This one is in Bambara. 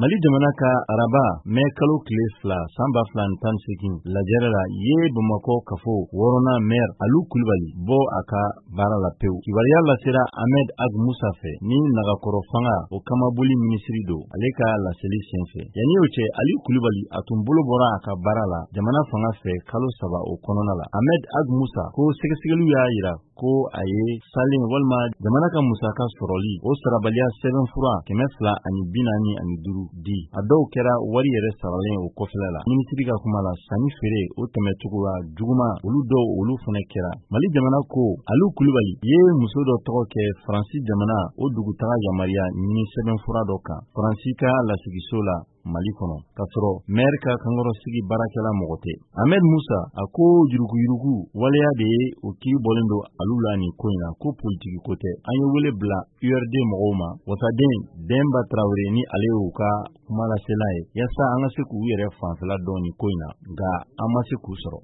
Mali jamana ka araba mai kalo tile fila san 2018 lajɛrɛ la ye Bamakɔ kafo wɔɔrɔnan maire Alu Kulibali bɔ a ka baara la pewu. Kibaruya lasera Ahmed Ag Musa fɛ ni nagakɔrɔ fanga o kamaboli minisiri do ale ka laseli senfɛ. Yani o cɛ Ali Kulibali a tun bolo bɔra a ka baara la jamana fanga fɛ kalo 3 o kɔnɔna la. Ahmed Ag Musa ko sɛgɛsɛgɛliw y'a yira ko a ye salen walima jamana ka musaka sɔrɔli o sarabaliya sɛbɛn fura 245 di. A dɔw kɛra wari yɛrɛ saralen o kɔfɛla la. Minisiri ka kuma la sanni feere o tɛmɛcogoya juguma olu dɔw olu fana kɛra. Mali jamana ko Alu Kulibali ye muso dɔ tɔgɔ kɛ Faransi jamana o dugutaga yamaruya ɲini sɛbɛn fura dɔ kan. Faransi ka lasigiso la Mali kɔnɔ ka sɔrɔ maire ka kankɔrɔsigi baarakɛla mɔgɔ tɛ. Ahmed Musa a ko yurugu waleya de ye o k'i bɔlen don Alu la nin ko in na ko politiki ko tɛ. An ye wele bila URD mɔgɔw ma wasaden Demba Traoré ni ale y'u ka kuma lasela ye yasa an ka se k'u yɛrɛ fanfɛla dɔn nin ko in na nka an ma se k'u sɔrɔ.